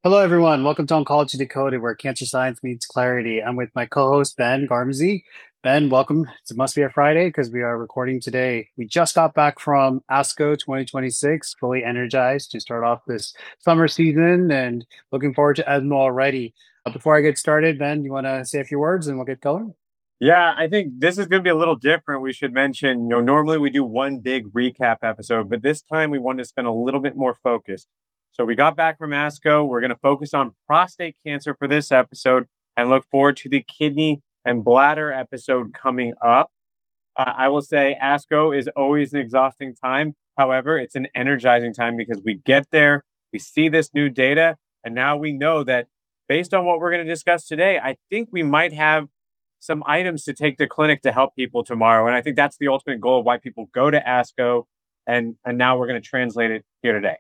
Hello, everyone. Welcome to Oncology Decoded, where cancer science meets clarity. I'm with my co-host, Ben Garmsey. Ben, welcome. It must be a Friday because we are recording today. We just got back from ASCO 2026, fully energized to start off this summer season and looking forward to ESMO already. Before I get started, Ben, you want to say a few words and we'll get going? Yeah, I think this is going to be a little different. We should mention, normally we do one big recap episode, but this time we wanted to spend a little bit more focus. So we got back from ASCO. We're going to focus on prostate cancer for this episode and look forward to the kidney and bladder episode coming up. I will say ASCO is always an exhausting time. However, it's an energizing time because we get there, we see this new data, and now we know that based on what we're going to discuss today, I think we might have some items to take to clinic to help people tomorrow. And I think that's the ultimate goal of why people go to ASCO. And now we're going to translate it here today.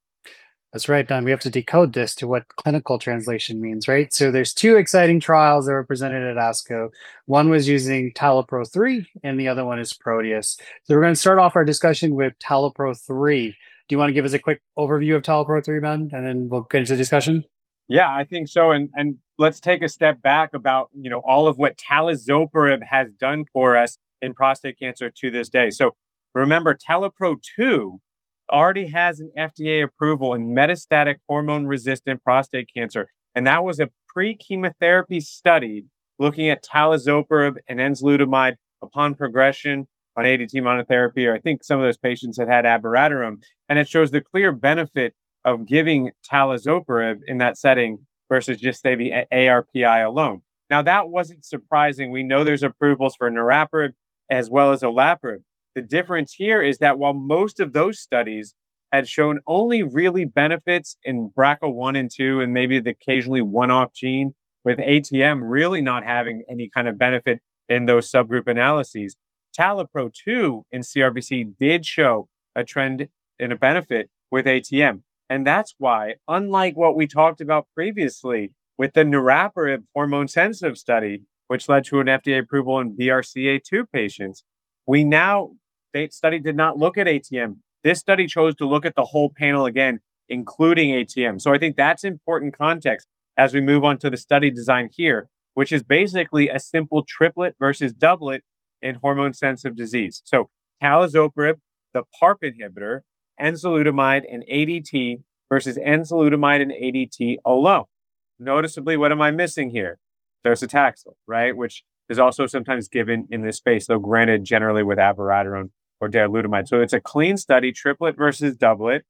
That's right, Don. We have to decode this to what clinical translation means, right? So there's two exciting trials that were presented at ASCO. One was using Talopro 3, and the other one is Proteus. So we're going to start off our discussion with Talopro 3. Do you want to give us a quick overview of Talopro 3, Ben? And then we'll get into the discussion? Yeah, I think so. And let's take a step back about, all of what talazoparib has done for us in prostate cancer to this day. So remember, Talopro 2 already has an FDA approval in metastatic hormone resistant prostate cancer. And that was a pre-chemotherapy study looking at talazoparib and enzalutamide upon progression on ADT monotherapy, or I think some of those patients had abiraterone. And it shows the clear benefit of giving talazoparib in that setting versus just say the ARPI alone. Now that wasn't surprising. We know there's approvals for niraparib as well as olaparib. The difference here is that while most of those studies had shown only really benefits in BRCA1 and 2 and maybe the occasionally one-off gene, with ATM really not having any kind of benefit in those subgroup analyses, Talopro 2 in CRBC did show a trend in a benefit with ATM. And that's why, unlike what we talked about previously with the niraparib hormone sensitive study, which led to an FDA approval in BRCA2 patients, we now, the study did not look at ATM. This study chose to look at the whole panel again, including ATM. So I think that's important context as we move on to the study design here, which is basically a simple triplet versus doublet in hormone sensitive disease. So talazoparib, the PARP inhibitor, enzalutamide and ADT versus enzalutamide and ADT alone. Noticeably, what am I missing here? Docetaxel, right? Which is also sometimes given in this space, though granted generally with abiraterone or darolutamide. So it's a clean study, triplet versus doublet.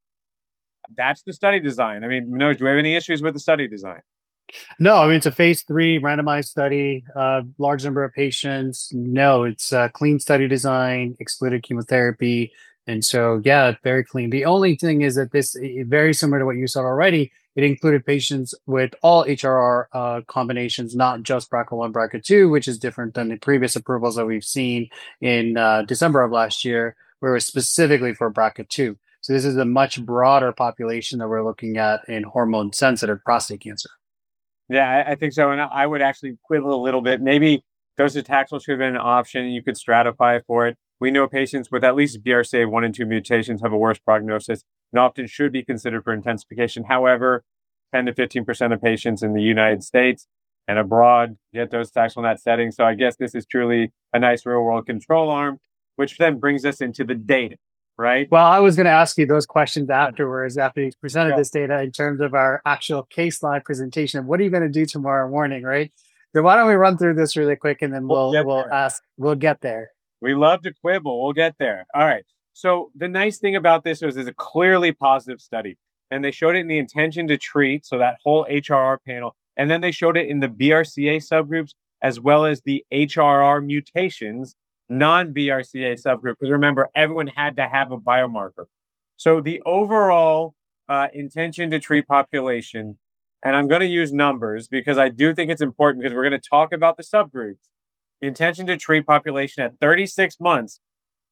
That's the study design. I mean, Manoj, do we have any issues with the study design? No, I mean, it's a phase three randomized study, large number of patients. No, it's a clean study design, excluded chemotherapy. And so, yeah, very clean. The only thing is that this, very similar to what you saw already, it included patients with all HRR combinations, not just BRCA1, BRCA2, which is different than the previous approvals that we've seen in December of last year, where it was specifically for BRCA2. So this is a much broader population that we're looking at in hormone sensitive prostate cancer. Yeah, I think so. And I would actually quibble a little bit. Maybe docetaxel should have been an option. You could stratify for it. We know patients with at least BRCA1 and 2 mutations have a worse prognosis and often should be considered for intensification. However, 10 to 15% of patients in the United States and abroad get docetaxel in that setting. So I guess this is truly a nice real world control arm, which then brings us into the data, right? Well, I was going to ask you those questions afterwards, after you presented Yeah, this data in terms of our actual case line presentation. What are you going to do tomorrow morning, right? So why don't we run through this really quick and then we'll we'll get we'll there. ask we'll get there. We love to quibble. We'll get there. All right. So the nice thing about this is it's a clearly positive study. And they showed it in the intention to treat, so that whole HRR panel. And then they showed it in the BRCA subgroups as well as the HRR mutations, non-BRCA subgroup. Because remember, everyone had to have a biomarker. So the overall intention to treat population, and I'm going to use numbers because I do think it's important because we're going to talk about the subgroups. The intention to treat population at 36 months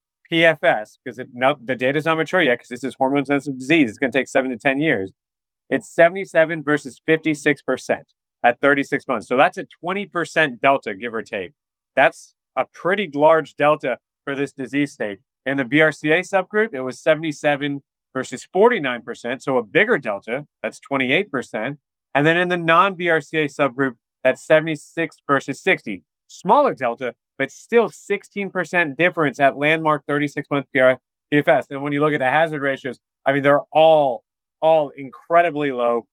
PFS, because the data is not mature yet, because this is hormone sensitive disease. It's going to take 7 to 10 years. It's 77 versus 56% at 36 months. So that's a 20% delta, give or take. That's a pretty large delta for this disease state. In the BRCA subgroup, it was 77 versus 49%. So a bigger delta, that's 28%. And then in the non-BRCA subgroup, that's 76 versus 60. Smaller delta, but still 16% difference at landmark 36-month PFS. And when you look at the hazard ratios, I mean, they're all incredibly low,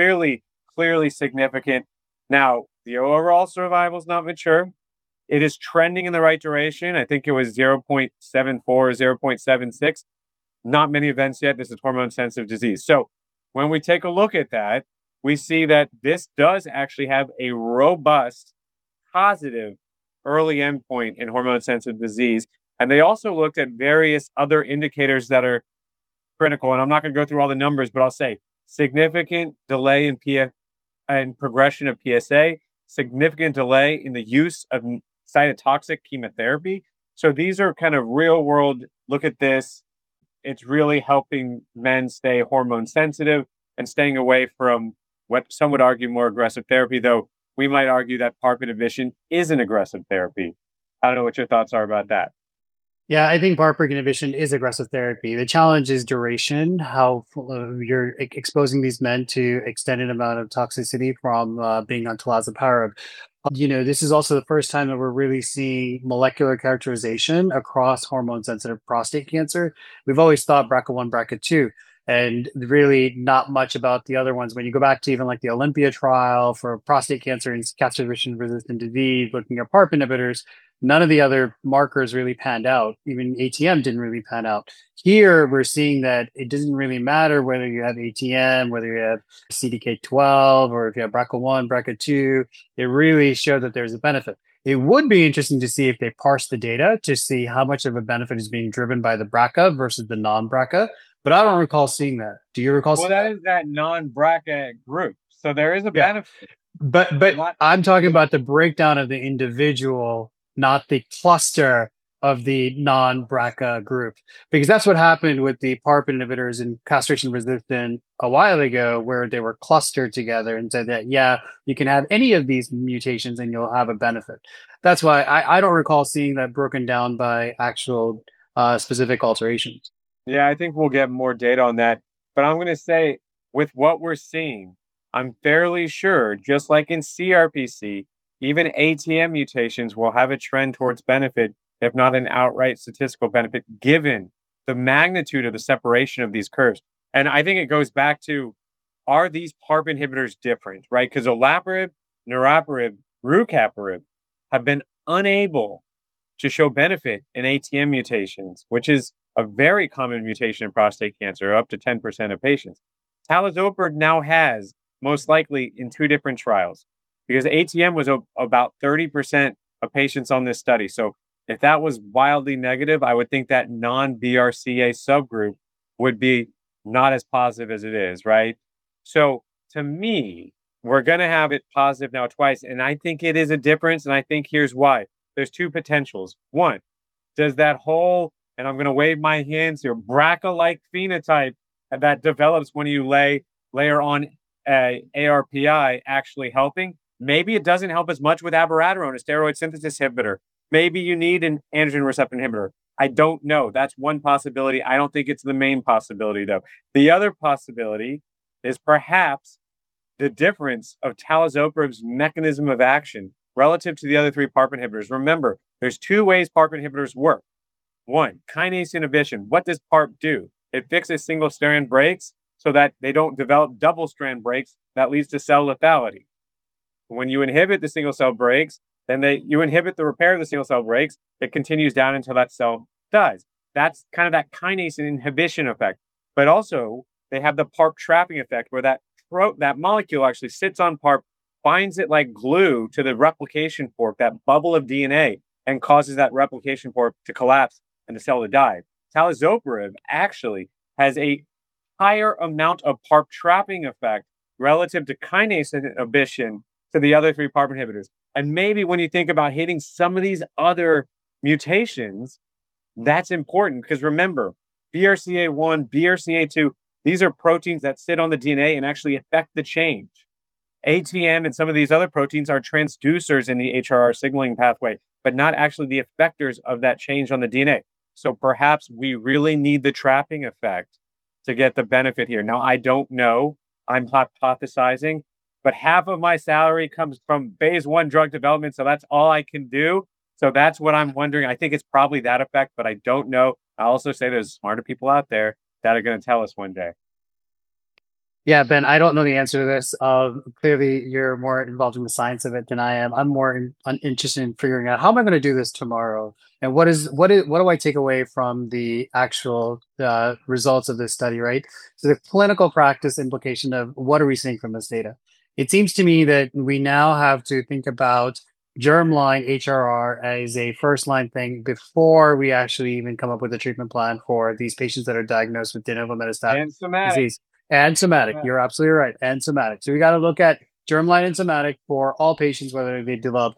clearly significant. Now, the overall survival is not mature. It is trending in the right direction. I think it was 0.74 or 0.76. Not many events yet. This is hormone sensitive disease. So when we take a look at that, we see that this does actually have a robust, positive early endpoint in hormone sensitive disease. And they also looked at various other indicators that are critical. And I'm not going to go through all the numbers, but I'll say significant delay in and progression of PSA, significant delay in the use of cytotoxic chemotherapy. So these are kind of real world look at this. It's really helping men stay hormone sensitive and staying away from what some would argue more aggressive therapy, though we might argue that PARP inhibition is an aggressive therapy. I don't know what your thoughts are about that. Yeah, I think PARP inhibition is aggressive therapy. The challenge is duration, how you're exposing these men to extended amount of toxicity from being on talazoparib. This is also the first time that we're really seeing molecular characterization across hormone-sensitive prostate cancer. We've always thought BRCA1, BRCA2, and really not much about the other ones. When you go back to even like the Olympia trial for prostate cancer and castration-resistant disease, looking at PARP inhibitors, none of the other markers really panned out. Even ATM didn't really pan out. Here, we're seeing that it doesn't really matter whether you have ATM, whether you have CDK12, or if you have BRCA1, BRCA2. It really showed that there's a benefit. It would be interesting to see if they parse the data to see how much of a benefit is being driven by the BRCA versus the non-BRCA. But I don't recall seeing that. Do you recall? Well, that is that non-BRCA group. So there is a benefit. But I'm talking about the breakdown of the individual, not the cluster of the non-BRCA group, because that's what happened with the PARP inhibitors and castration resistant a while ago, where they were clustered together and said that, yeah, you can have any of these mutations and you'll have a benefit. That's why I don't recall seeing that broken down by actual specific alterations. Yeah, I think we'll get more data on that. But I'm going to say, with what we're seeing, I'm fairly sure, just like in CRPC, even ATM mutations will have a trend towards benefit, if not an outright statistical benefit, given the magnitude of the separation of these curves. And I think it goes back to, are these PARP inhibitors different, right? Because olaparib, niraparib, rucaparib have been unable to show benefit in ATM mutations, which is a very common mutation in prostate cancer, up to 10% of patients. Talazoparib now has, most likely in 2 different trials, because ATM was about 30% of patients on this study. So if that was wildly negative, I would think that non-BRCA subgroup would be not as positive as it is, right? So to me, we're going to have it positive now twice. And I think it is a difference. And I think here's why. There's 2 potentials. One, does that whole, and I'm going to wave my hands here, BRCA-like phenotype that develops when you layer on ARPI actually helping? Maybe it doesn't help as much with abiraterone, a steroid synthesis inhibitor. Maybe you need an androgen receptor inhibitor. I don't know. That's one possibility. I don't think it's the main possibility, though. The other possibility is perhaps the difference of talazoparib's mechanism of action relative to the other 3 PARP inhibitors. Remember, there's 2 ways PARP inhibitors work. One, kinase inhibition. What does PARP do? It fixes single strand breaks so that they don't develop double strand breaks that leads to cell lethality. When you inhibit the single cell breaks, then you inhibit the repair of the single cell breaks. It continues down until that cell dies. That's kind of that kinase inhibition effect. But also, they have the PARP trapping effect, where that molecule actually sits on PARP, binds it like glue to the replication fork, that bubble of DNA, and causes that replication fork to collapse and the cell to die. Talazoparib actually has a higher amount of PARP trapping effect relative to kinase inhibition to the other 3 PARP inhibitors. And maybe when you think about hitting some of these other mutations, that's important, because remember, BRCA1, BRCA2, these are proteins that sit on the DNA and actually affect the change. ATM and some of these other proteins are transducers in the HRR signaling pathway, but not actually the effectors of that change on the DNA. So perhaps we really need the trapping effect to get the benefit here. Now, I don't know. I'm hypothesizing, but half of my salary comes from phase one drug development. So that's all I can do. So that's what I'm wondering. I think it's probably that effect, but I don't know. I also say there's smarter people out there that are going to tell us one day. Yeah, Ben, I don't know the answer to this. Clearly, you're more involved in the science of it than I am. I'm more interested in figuring out how am I going to do this tomorrow, and what do I take away from the actual results of this study, right? So the clinical practice implication of what are we seeing from this data? It seems to me that we now have to think about germline HRR as a first line thing before we actually even come up with a treatment plan for these patients that are diagnosed with de novo metastatic And somatic. disease. And somatic. You're absolutely right. And somatic. So we got to look at germline and somatic for all patients, whether they develop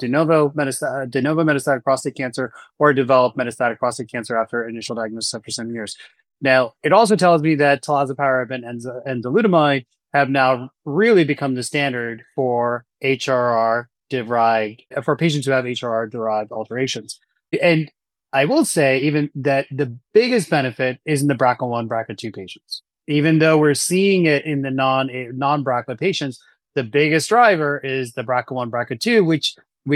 de novo metastatic prostate cancer or develop metastatic prostate cancer after initial diagnosis after 7 years. Now, it also tells me that talazoparib and enzalutamide have now really become the standard for HRR derived, for patients who have HRR derived alterations. And I will say even that the biggest benefit is in the BRCA1, BRCA2 patients. Even though we're seeing it in the non-BRCA patients, the biggest driver is the BRCA1, BRCA2, which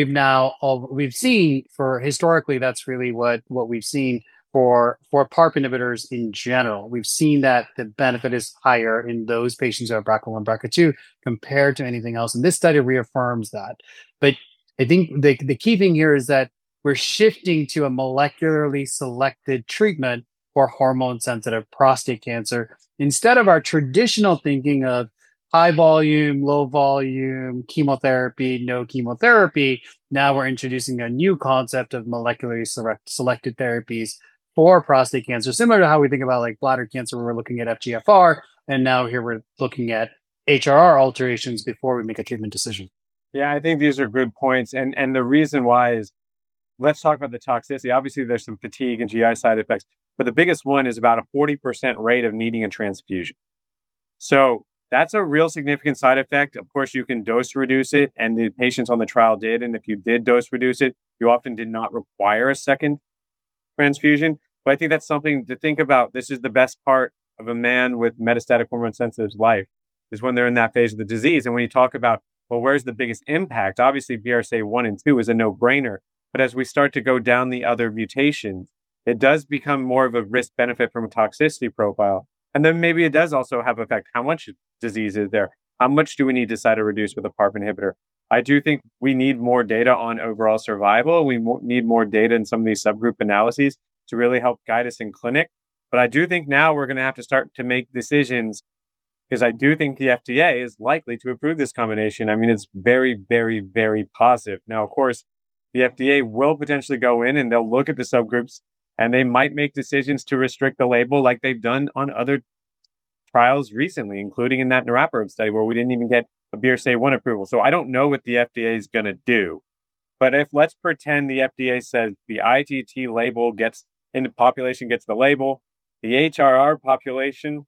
we've seen for historically. That's really what we've seen for PARP inhibitors in general. We've seen that the benefit is higher in those patients who have BRCA1, BRCA2 compared to anything else, and this study reaffirms that. But I think the key thing here is that we're shifting to a molecularly selected treatment for hormone sensitive prostate cancer instead of our traditional thinking of high volume, low volume, chemotherapy, no chemotherapy. Now we're introducing a new concept of molecularly selected therapies for prostate cancer, similar to how we think about like bladder cancer, where we're looking at FGFR. And now here we're looking at HRR alterations before we make a treatment decision. Yeah, I think these are good points. And the reason why is, let's talk about the toxicity. Obviously, there's some fatigue and GI side effects, but the biggest one is about a 40% rate of needing a transfusion. So that's a real significant side effect. Of course, you can dose reduce it, and the patients on the trial did. And if you did dose reduce it, you often did not require a second transfusion. But I think that's something to think about. This is the best part of a man with metastatic hormone sensitive life, is when they're in that phase of the disease. And when you talk about, well, where's the biggest impact? Obviously, BRCA1 and 2 is a no brainer. But as we start to go down the other mutations, it does become more of a risk benefit from a toxicity profile. And then maybe it does also have effect. How much disease is there? How much do we need to cytoreduce with a PARP inhibitor? I do think we need more data on overall survival. We need more data in some of these subgroup analyses to really help guide us in clinic. But I do think now we're going to have to start to make decisions, because I do think the FDA is likely to approve this combination. I mean, it's very, very, very positive. Now, of course, the FDA will potentially go in and they'll look at the subgroups, and they might make decisions to restrict the label like they've done on other trials recently, including in that niraparib study where we didn't even get a BRCA1 approval. So I don't know what the FDA is going to do. But if, let's pretend the FDA says the ITT label gets in the population, gets the label, the HRR population,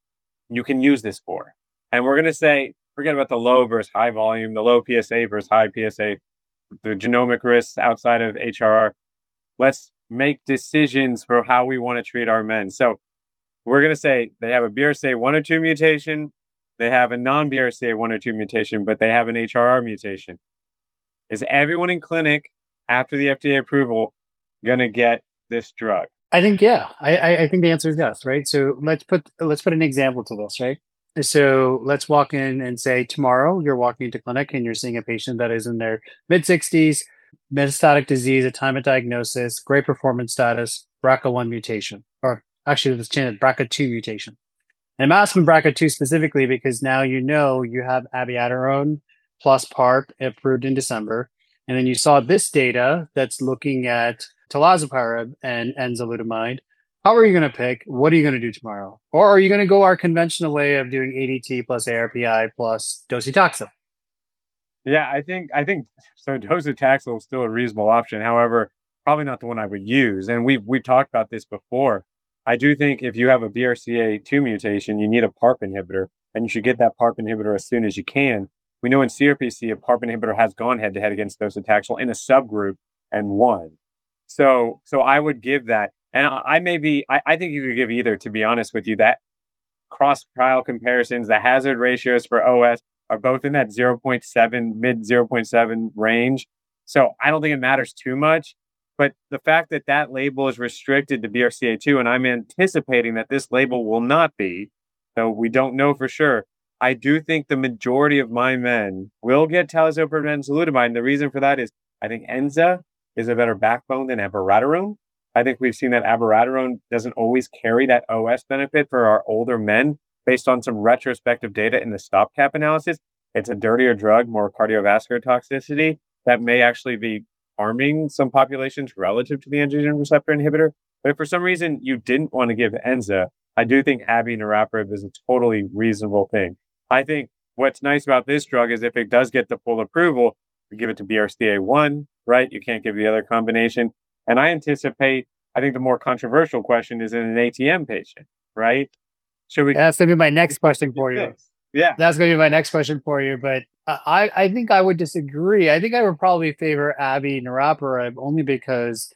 you can use this for. And we're going to say, forget about the low versus high volume, the low PSA versus high PSA, the genomic risks outside of HRR. Let's make decisions for how we want to treat our men. So we're going to say they have a BRCA1 or 2 mutation, they have a non-BRCA1 or 2 mutation, but they have an HRR mutation. Is everyone in clinic after the FDA approval going to get this drug? I think yeah. I think the answer is yes, right? So let's put an example to this, right? So let's walk in and say tomorrow you're walking into clinic and you're seeing a patient that is in their mid 60s, metastatic disease at time of diagnosis, great performance status, BRCA1 mutation, or actually let's change it, BRCA2 mutation. And I'm asking BRCA2 specifically because now you know you have abiraterone plus PARP approved in December, and then you saw this data that's looking at talazoparib and enzalutamide. How are you going to pick? What are you going to do tomorrow? Or are you going to go our conventional way of doing ADT plus ARPI plus docetaxel? Yeah, I think so. Docetaxel is still a reasonable option. However, probably not the one I would use. And we've talked about this before. I do think if you have a BRCA2 mutation, you need a PARP inhibitor, and you should get that PARP inhibitor as soon as you can. We know in CRPC, a PARP inhibitor has gone head to head against docetaxel in a subgroup and won. So I would give that. And I think you could give either, to be honest with you. That cross trial comparisons, the hazard ratios for OS are both in that zero point 0.7, mid 0.7 range. So I don't think it matters too much. But the fact that that label is restricted to BRCA2, and I'm anticipating that this label will not be, though we don't know for sure. I do think the majority of my men will get talazoparib and enzalutamide. And the reason for that is I think Enza is a better backbone than abiraterone. I think we've seen that abiraterone doesn't always carry that OS benefit for our older men based on some retrospective data in the stopgap analysis. It's a dirtier drug, more cardiovascular toxicity that may actually be harming some populations relative to the androgen receptor inhibitor. But if for some reason you didn't want to give Enza, I do think abiraterone is a totally reasonable thing. I think what's nice about this drug is if it does get the full approval, you give it to BRCA1, right? You can't give the other combination. And I anticipate, I think the more controversial question is in an ATM patient, right? Should we? That's going to be my next question for you. Yeah. That's going to be my next question for you. But I think I would disagree. I think I would probably favor abiraterone only because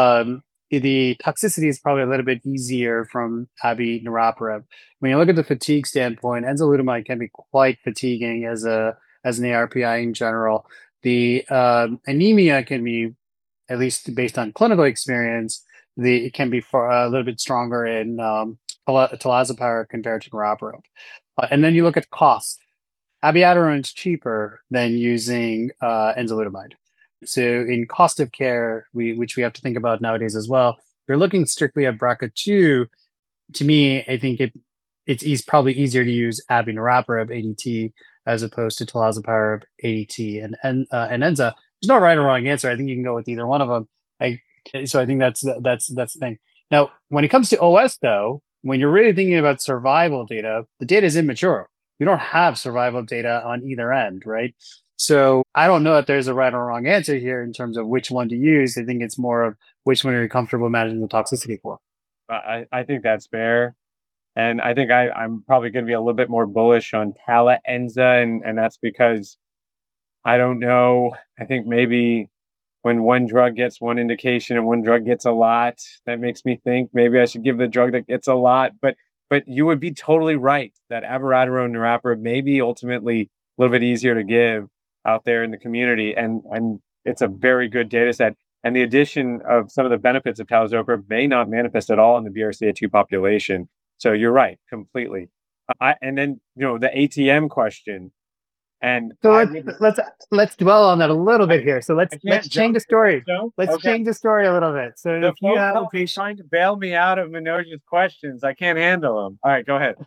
the toxicity is probably a little bit easier from abiraterone. When you look at the fatigue standpoint, enzalutamide can be quite fatiguing as an ARPI in general. The anemia can be, at least based on clinical experience, it can be a little bit stronger in talazoparib compared to niraparib. And then you look at cost. Abiraterone is cheaper than using enzalutamide. So in cost of care, which we have to think about nowadays as well, if you're looking strictly at BRCA2, to me, I think it's probably easier to use abiraterone ADT as opposed to talazoparib ADT and Enza. There's no right or wrong answer. I think you can go with either one of them. So I think that's the thing. Now, when it comes to OS, though, when you're really thinking about survival data, the data is immature. You don't have survival data on either end, right? So I don't know if there's a right or wrong answer here in terms of which one to use. I think it's more of which one are you comfortable managing the toxicity for. I think that's fair. And I think I'm probably going to be a little bit more bullish on Tala Enza, and that's because I don't know. I think maybe when one drug gets one indication and one drug gets a lot, that makes me think maybe I should give the drug that gets a lot. But you would be totally right that abiraterone niraparib may be ultimately a little bit easier to give out there in the community, and it's a very good data set. And the addition of some of the benefits of talazoparib may not manifest at all in the BRCA2 population. So you're right, completely. And then the ATM question. And so let's dwell on that a little bit here. So let's change the story. Let's change the story a little bit. So if you have a patient trying to bail me out of Manoj's questions, I can't handle them. All right, go ahead.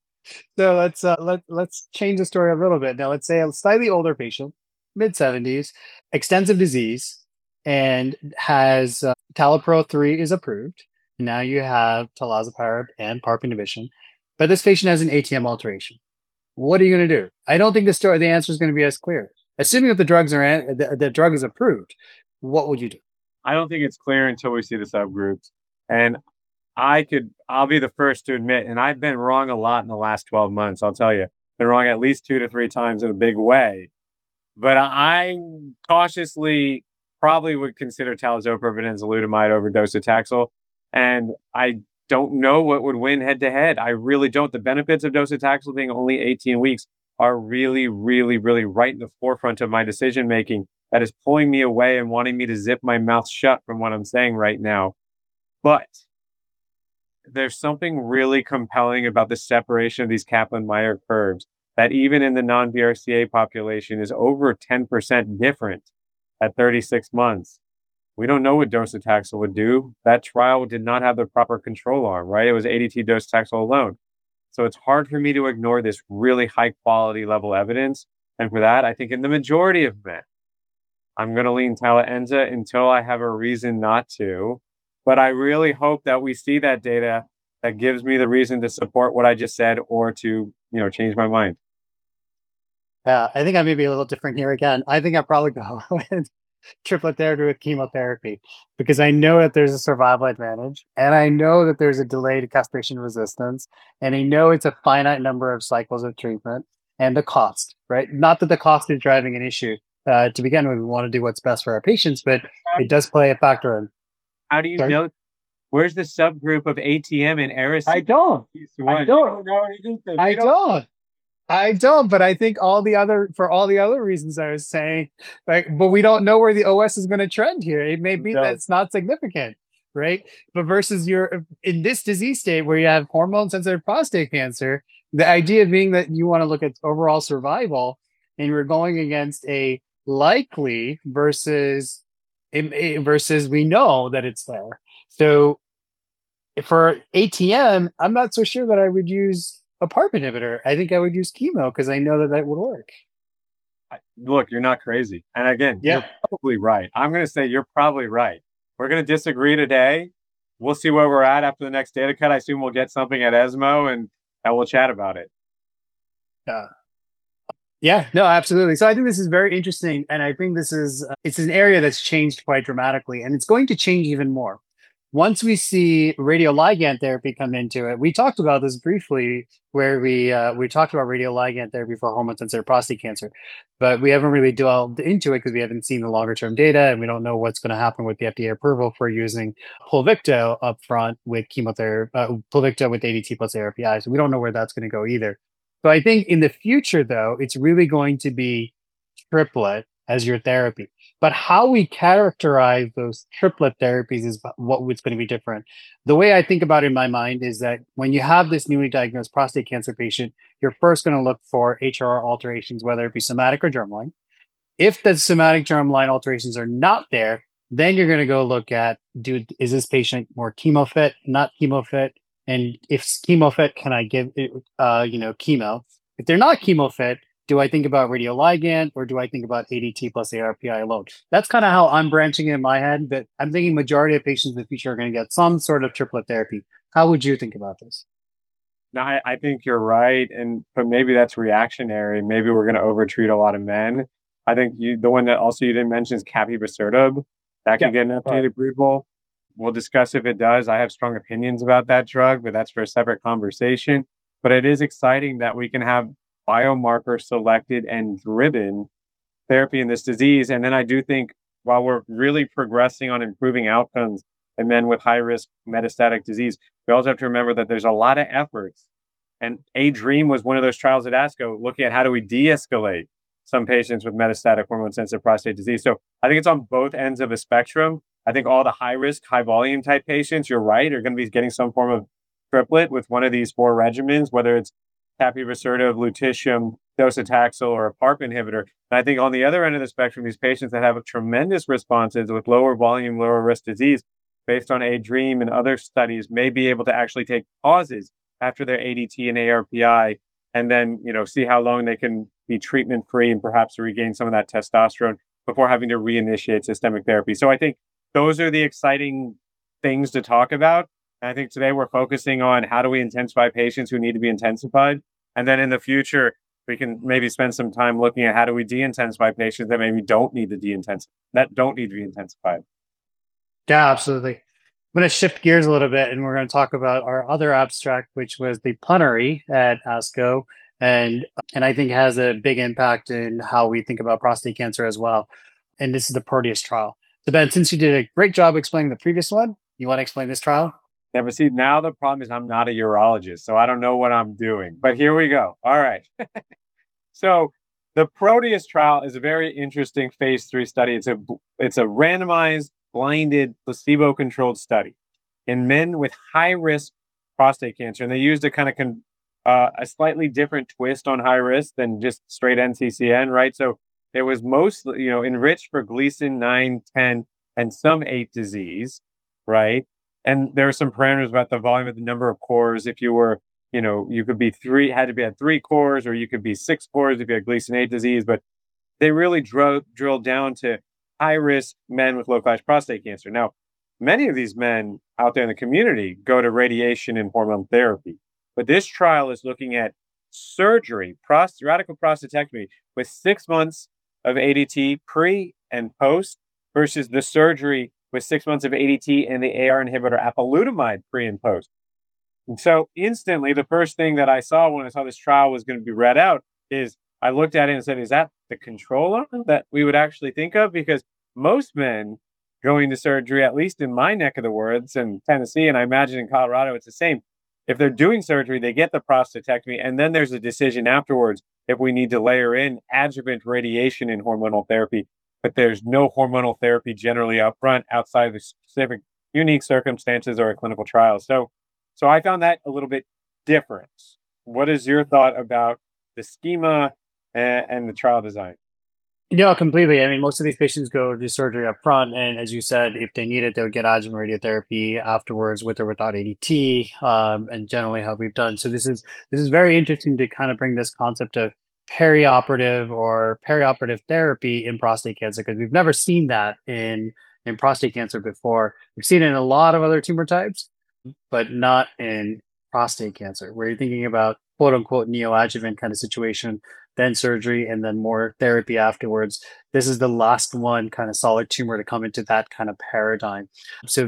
So let's change the story a little bit. Now let's say a slightly older patient, mid-70s, extensive disease, and has TalaPro-3 is approved. Now you have talazoparib and PARP inhibition, but this patient has an ATM alteration. What are you going to do? I don't think the answer is going to be as clear. Assuming that the drug is approved, what would you do? I don't think it's clear until we see the subgroups. And I'll be the first to admit, and I've been wrong a lot in the last 12 months. I'll tell you, been wrong at least 2 to 3 times in a big way. But I cautiously probably would consider talazoparib and enzalutamide over docetaxel. And I don't know what would win head to head. I really don't. The benefits of docetaxel being only 18 weeks are really, really, really right in the forefront of my decision making. That is pulling me away and wanting me to zip my mouth shut from what I'm saying right now. But there's something really compelling about the separation of these Kaplan-Meier curves that even in the non-BRCA population is over 10% different at 36 months. We don't know what docetaxel would do. That trial did not have the proper control arm, right? It was ADT docetaxel alone. So it's hard for me to ignore this really high quality level evidence. And for that, I think in the majority of men, I'm going to lean Tala-Enza until I have a reason not to. But I really hope that we see that data that gives me the reason to support what I just said or to, change my mind. I think I may be a little different here again. I think I'll probably go with triplet therapy with chemotherapy because I know that there's a survival advantage and I know that there's a delayed castration resistance and I know it's a finite number of cycles of treatment and the cost, right? Not that the cost is driving an issue. To begin with, we want to do what's best for our patients, but it does play a factor in. How do you know? Where's the subgroup of ATM and I Eris? don't. I One. You don't. don't know anything. I don't. I don't, but I think for all the other reasons I was saying, like, but we don't know where the OS is going to trend here. It may be that No. it's not significant, right? But versus your in this disease state where you have hormone sensitive prostate cancer, the idea being that you want to look at overall survival and you're going against a likely versus we know that it's there. So for ATM, I'm not so sure that I would use a PARP inhibitor. I think I would use chemo because I know that that would work. Look, you're not crazy. And again, Yeah. you're probably right. I'm going to say you're probably right. We're going to disagree today. We'll see where we're at after the next data cut. I assume we'll get something at ESMO and we'll chat about it. Yeah. Yeah, no, absolutely. So I think this is very interesting, and I think this is it's an area that's changed quite dramatically, and it's going to change even more once we see radioligand therapy come into it. We talked about this briefly, where we talked about radioligand therapy for hormone-sensitive prostate cancer, but we haven't really delved into it because we haven't seen the longer-term data, and we don't know what's going to happen with the FDA approval for using Pluvicto up front with chemotherapy, Pluvicto with ADT plus ARPI. So we don't know where that's going to go either. So I think in the future, though, it's really going to be triplet as your therapy. But how we characterize those triplet therapies is what's going to be different. The way I think about it in my mind is that when you have this newly diagnosed prostate cancer patient, you're first going to look for HRR alterations, whether it be somatic or germline. If the somatic germline alterations are not there, then you're going to go look at, is this patient more chemo fit, not chemo fit? And if chemo fit, can I give chemo? If they're not chemo fit, do I think about radioligand or do I think about ADT plus ARPI alone? That's kind of how I'm branching in my head, but I'm thinking majority of patients in the future are going to get some sort of triplet therapy. How would you think about this? No, I think you're right, but maybe that's reactionary. Maybe we're going to overtreat a lot of men. I think the one that also you didn't mention is capivasertib. That Yeah. could get an FDA approval. We'll discuss if it does. I have strong opinions about that drug, but that's for a separate conversation. But it is exciting that we can have biomarker selected and driven therapy in this disease. And then I do think while we're really progressing on improving outcomes in men with high risk metastatic disease, we also have to remember that there's a lot of efforts. And ADREAM was one of those trials at ASCO looking at how do we de escalate some patients with metastatic hormone sensitive prostate disease. So I think it's on both ends of a spectrum. I think all the high risk, high volume type patients, you're right, are going to be getting some form of triplet with one of these four regimens, whether it's capivasertib, lutetium, docetaxel, or a PARP inhibitor. And I think on the other end of the spectrum, these patients that have tremendous responses with lower volume, lower risk disease, based on ADREAM and other studies, may be able to actually take pauses after their ADT and ARPI, and then see how long they can be treatment free and perhaps regain some of that testosterone before having to reinitiate systemic therapy. So I think those are the exciting things to talk about. And I think today we're focusing on how do we intensify patients who need to be intensified. And then in the future, we can maybe spend some time looking at how do we de-intensify patients that maybe don't need to don't need to be intensified. Yeah, absolutely. I'm going to shift gears a little bit and we're going to talk about our other abstract, which was the plenary at ASCO. And I think has a big impact in how we think about prostate cancer as well. And this is the Proteus trial. So Ben, since you did a great job explaining the previous one, you want to explain this trial? Yeah, but see, now the problem is I'm not a urologist, so I don't know what I'm doing. But here we go. All right. So the Proteus trial is a very interesting phase 3 study. It's a randomized, blinded, placebo-controlled study in men with high risk prostate cancer, and they used a kind of a slightly different twist on high risk than just straight NCCN, right? So it was mostly enriched for Gleason 9, 10, and some 8 disease, right? And there are some parameters about the volume of the number of cores. If you were you could be had to be at 3 cores, or you could be 6 cores if you had Gleason 8 disease. But they really drilled down to high risk men with localized prostate cancer. Now, many of these men out there in the community go to radiation and hormone therapy. But this trial is looking at surgery, radical prostatectomy with 6 months of ADT pre and post versus the surgery with 6 months of ADT and the AR inhibitor apalutamide pre and post. And so instantly, the first thing that I saw when I saw this trial was going to be read out is I looked at it and said, is that the control arm that we would actually think of? Because most men going to surgery, at least in my neck of the woods in Tennessee, and I imagine in Colorado it's the same. If they're doing surgery, they get the prostatectomy, and then there's a decision afterwards if we need to layer in adjuvant radiation and hormonal therapy. But there's no hormonal therapy generally up front outside of the specific unique circumstances or a clinical trial. So I found that a little bit different. What is your thought about the schema and the trial design? Yeah, completely. I mean, most of these patients go to surgery up front, and as you said, if they need it, they would get adjuvant radiotherapy afterwards, with or without ADT, and generally how we've done. So this is very interesting to kind of bring this concept of perioperative therapy in prostate cancer, because we've never seen that in prostate cancer before. We've seen it in a lot of other tumor types, but not in prostate cancer, where you're thinking about quote unquote neoadjuvant kind of situation, then surgery, and then more therapy afterwards. This is the last one kind of solid tumor to come into that kind of paradigm. So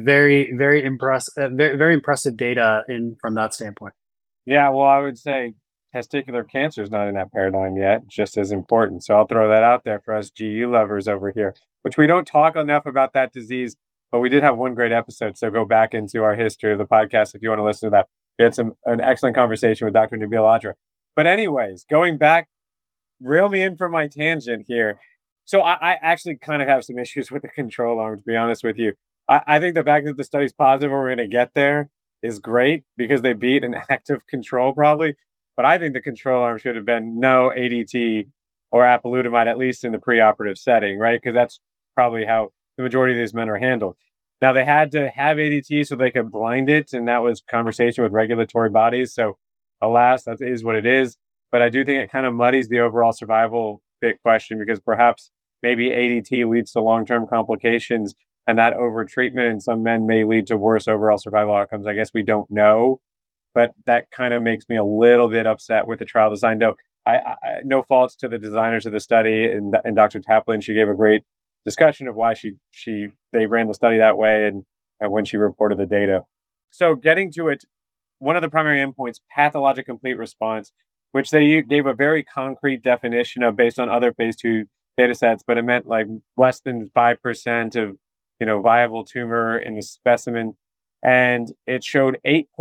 very impressive data in from that standpoint. Yeah, well, I would say testicular cancer is not in that paradigm yet, just as important. So I'll throw that out there for us GU lovers over here, which we don't talk enough about that disease, but we did have one great episode. So go back into our history of the podcast if you want to listen to that. We had an excellent conversation with Dr. Nabil Adra. But anyways, going back, reel me in for my tangent here. So I actually kind of have some issues with the control arm, to be honest with you. I think the fact that the study's positive and we're going to get there is great because they beat an active control probably. But I think the control arm should have been no ADT or apalutamide, at least in the preoperative setting, right? Because that's probably how the majority of these men are handled. Now, they had to have ADT so they could blind it, and that was conversation with regulatory bodies. So, alas, that is what it is. But I do think it kind of muddies the overall survival bit question because perhaps maybe ADT leads to long-term complications and that over-treatment in some men may lead to worse overall survival outcomes. I guess we don't know, but that kind of makes me a little bit upset with the trial design. Though no faults to the designers of the study and Dr. Taplin. She gave a great discussion of why they ran the study that way and when she reported the data. So getting to it, one of the primary endpoints, pathologic complete response, which they gave a very concrete definition of based on other phase 2 data sets, but it meant like less than 5% of viable tumor in the specimen, and it showed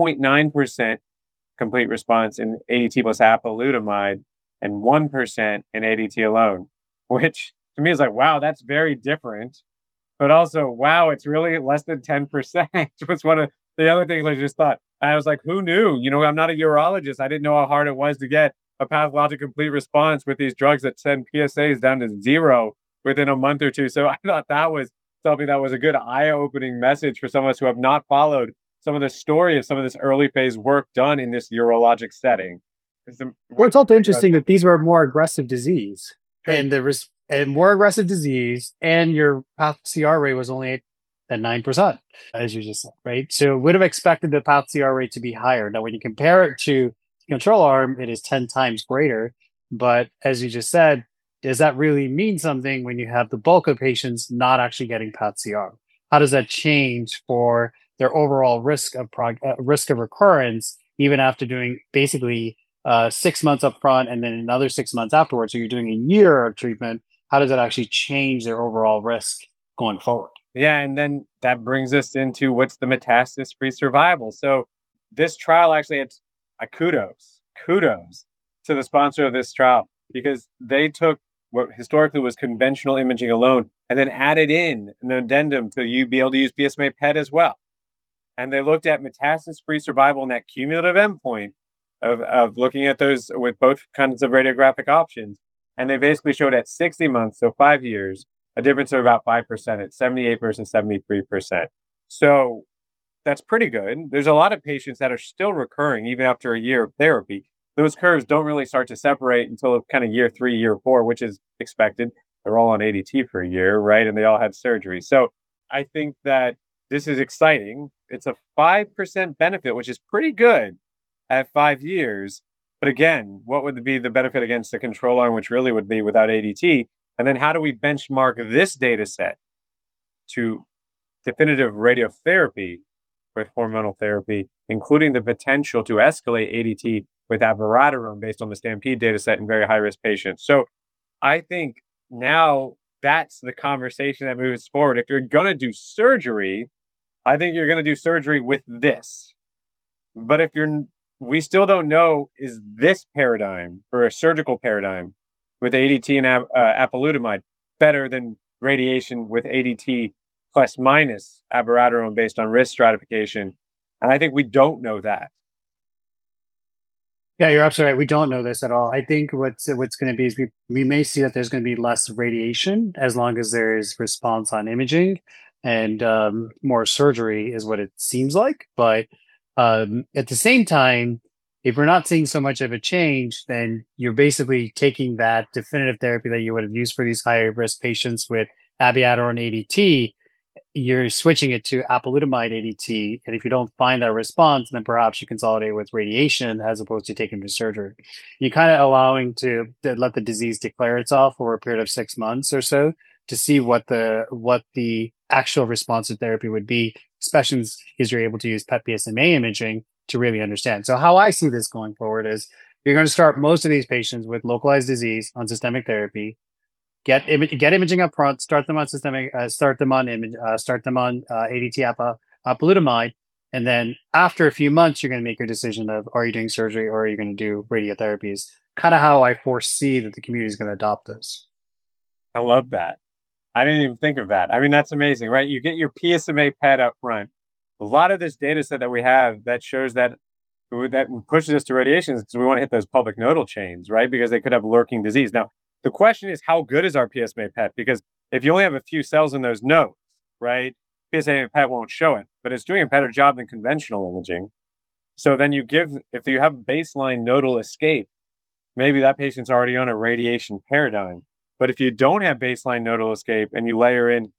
8.9% complete response in ADT plus apalutamide and 1% in ADT alone, which to me is like, wow, that's very different. But also, wow, it's really less than 10%, was one of the other things I just thought. I was like, who knew? I'm not a urologist. I didn't know how hard it was to get a pathologic complete response with these drugs that send PSAs down to zero within a month or two. So I thought that was something that was a good eye-opening message for some of us who have not followed some of the story of some of this early phase work done in this urologic setting. Well, it's also interesting that these were more aggressive disease, and there was more aggressive disease, and your path CR rate was only at 9%, as you just said, right? So would have expected the path CR rate to be higher. Now, when you compare it to the control arm, it is 10 times greater. But as you just said, does that really mean something when you have the bulk of patients not actually getting path CR? How does that change for their overall risk of recurrence, even after doing basically 6 months up front and then another 6 months afterwards? So you're doing a year of treatment. How does that actually change their overall risk going forward? Yeah, and then that brings us into what's the metastasis-free survival. So this trial actually had kudos to the sponsor of this trial because they took what historically was conventional imaging alone and then added in an addendum to you be able to use PSMA PET as well. And they looked at metastasis-free survival and that cumulative endpoint of looking at those with both kinds of radiographic options. And they basically showed at 60 months, so 5 years, a difference of about 5% at 78% versus 73%. So that's pretty good. There's a lot of patients that are still recurring even after a year of therapy. Those curves don't really start to separate until kind of year 3, year 4, which is expected. They're all on ADT for a year, right? And they all had surgery. So I think that this is exciting. It's a 5% benefit, which is pretty good at 5 years. But again, what would be the benefit against the control arm, which really would be without ADT? And then how do we benchmark this data set to definitive radiotherapy with hormonal therapy, including the potential to escalate ADT with abiraterone based on the STAMPEDE data set in very high-risk patients? So I think now that's the conversation that moves forward. If you're going to do surgery, I think you're going to do surgery with this. But if you're, we still don't know, is this paradigm for a surgical paradigm with ADT and apalutamide better than radiation with ADT plus minus abiraterone based on risk stratification? And I think we don't know that. Yeah, you're absolutely right. We don't know this at all. I think what's going to be is we may see that there's going to be less radiation as long as there is response on imaging, and more surgery is what it seems like. But at the same time, if we're not seeing so much of a change, then you're basically taking that definitive therapy that you would have used for these high risk patients with abiraterone ADT, you're switching it to apalutamide ADT, and if you don't find that response, then perhaps you consolidate with radiation as opposed to taking to surgery. You're kind of allowing to let the disease declare itself over a period of 6 months or so to see what the actual responsive therapy would be, especially because you're able to use PET PSMA imaging to really understand. So how I see this going forward is you're going to start most of these patients with localized disease on systemic therapy, get imaging up front, start them on systemic, start them on image, start them on ADT apalutamide, and then after a few months, you're going to make your decision of are you doing surgery or are you going to do radiotherapies. Kind of how I foresee that the community is going to adopt this. I love that. I didn't even think of that. I mean, that's amazing, right? You get your PSMA PET up front. A lot of this data set that we have that shows that pushes us to radiation is because we want to hit those public nodal chains, right? Because they could have lurking disease. Now, the question is, how good is our PSMA PET? Because if you only have a few cells in those nodes, right, PSMA PET won't show it, but it's doing a better job than conventional imaging. So then if you have baseline nodal escape, maybe that patient's already on a radiation paradigm. But if you don't have baseline nodal escape and you layer in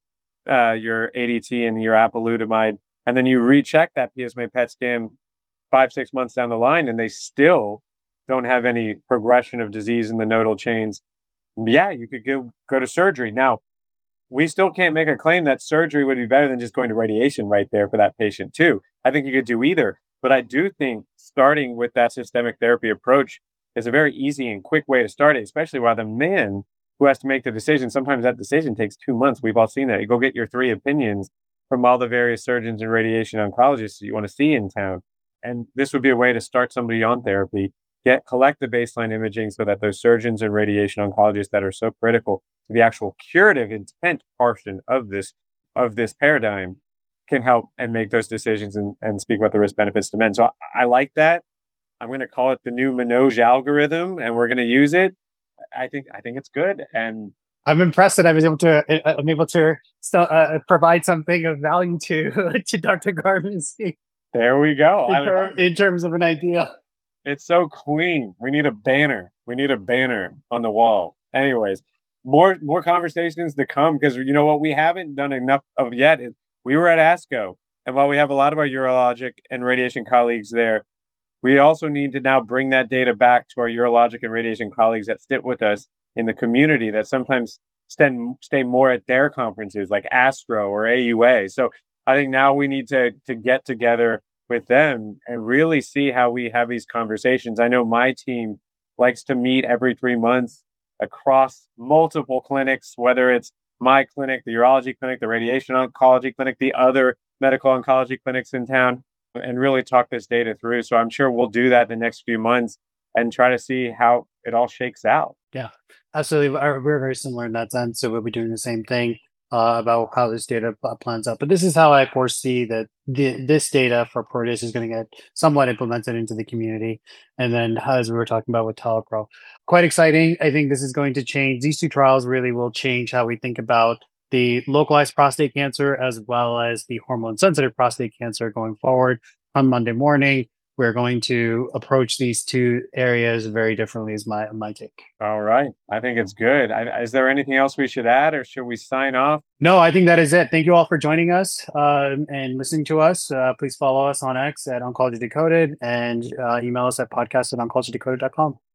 your ADT and your apalutamide, and then you recheck that PSMA PET scan 5, 6 months down the line, and they still don't have any progression of disease in the nodal chains, yeah, you could go to surgery. Now, we still can't make a claim that surgery would be better than just going to radiation right there for that patient, too. I think you could do either. But I do think starting with that systemic therapy approach is a very easy and quick way to start it, especially while the man who has to make the decision, sometimes that decision takes 2 months. We've all seen that. You go get your 3 opinions from all the various surgeons and radiation oncologists you want to see in town. And this would be a way to start somebody on therapy, collect the baseline imaging so that those surgeons and radiation oncologists that are so critical to the actual curative intent portion of this paradigm can help and make those decisions and speak about the risk benefits to men. So I like that. I'm going to call it the new Manoj algorithm, and we're going to use it. I think it's good, and I'm impressed that I'm able to still provide something of value to to Dr. Garvey there we go. in terms of an idea. It's so clean. We need a banner. We need a banner on the wall. Anyways, more conversations to come, because you know what we haven't done enough of yet is we were at ASCO, and while we have a lot of our urologic and radiation colleagues there, we also need to now bring that data back to our urologic and radiation colleagues that sit with us in the community that sometimes stay more at their conferences like ASTRO or AUA. So I think now we need to get together with them and really see how we have these conversations. I know my team likes to meet every 3 months across multiple clinics, whether it's my clinic, the urology clinic, the radiation oncology clinic, the other medical oncology clinics in town, and really talk this data through. So I'm sure we'll do that in the next few months and try to see how it all shakes out. Yeah, absolutely. We're very similar in that sense. So we'll be doing the same thing about how this data plans out. But this is how I foresee that this data for Proteus is going to get somewhat implemented into the community. And then, as we were talking about with TelePro, quite exciting. I think this is going to change. These two trials really will change how we think about the localized prostate cancer as well as the hormone sensitive prostate cancer going forward. On Monday morning, we're going to approach these two areas very differently, is my take. All right. I think it's good. Is there anything else we should add, or should we sign off? No, I think that is it. Thank you all for joining us and listening to us. Please follow us on X at Oncology Decoded, and email us at podcast@oncologydecoded.com.